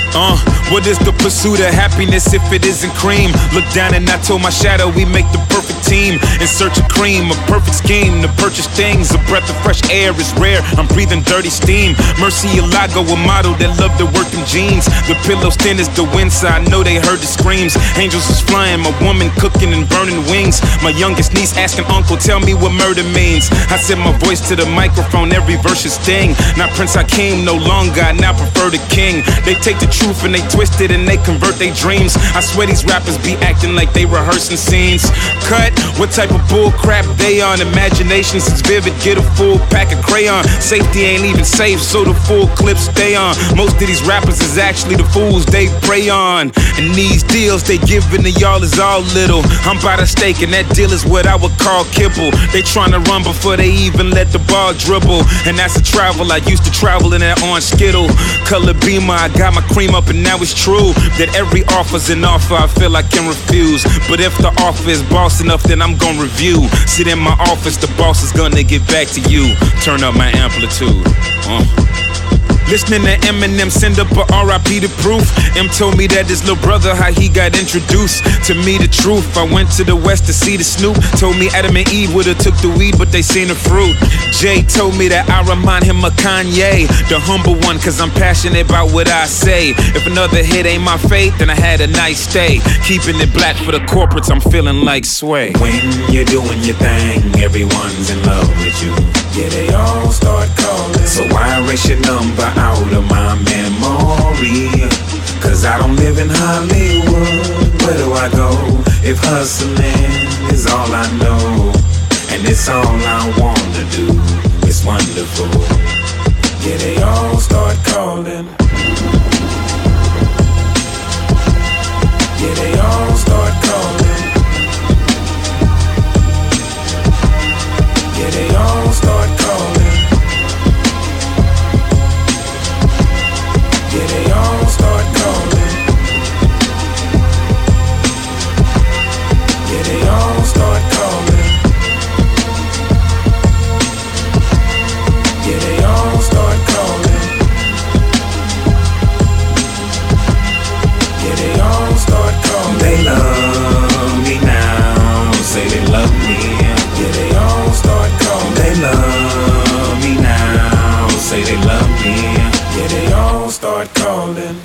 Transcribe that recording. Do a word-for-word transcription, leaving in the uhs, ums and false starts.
Uh, what is the pursuit of happiness if it isn't cream? Look down and I told my shadow we make the perfect team. In search of cream, a perfect scheme to purchase things. A breath of fresh air is rare, I'm breathing dirty steam. Mercy Alago, a model that loved to work in jeans. The pillow's thin as the wind, so I know they heard the screams. Angels was flying, my woman cooking and burning wings. My youngest niece asking uncle, tell me what murder means. I set my voice to the microphone, every verse is sting. Not Prince Hakeem no longer, I now prefer the king. They take the truth and they twist it and they convert their dreams. I swear these rappers be acting like they rehearsing scenes. Cut, what type of bull crap they on? Imaginations is vivid, get a full pack of crayon. Safety ain't even safe, so the full clips stay on. Most of these rappers is actually the fools they prey on. And these deals they giving to y'all is all little. I'm by the stake and that deal is what I would call kibble. They tryna run before they even let the ball dribble. And that's a travel, I used to travel in that orange Skittle. Color Beamer, I got my cream up and now it's true that every offer's an offer I feel I can refuse. But if the offer is boss enough, then I'm gon' review. Sit in my office, the boss is gonna get back to you. Turn up my amplitude. Uh. Listening to Eminem, send up a R I P to proof. M told me that his little brother, how he got introduced to me the truth. I went to the west to see the Snoop. Told me Adam and Eve would've took the weed, but they seen the fruit. Jay told me that I remind him of Kanye, the humble one, cause I'm passionate about what I say. If another hit ain't my fate, then I had a nice stay. Keeping it black for the corporates, I'm feeling like Sway. When you're doing your thing, everyone's in love with you. Yeah, they all start calling. So why erase your number out of my memory? Cause I don't live in Hollywood. Where do I go if hustling is all I know? And it's all I wanna do. It's wonderful. Yeah, they all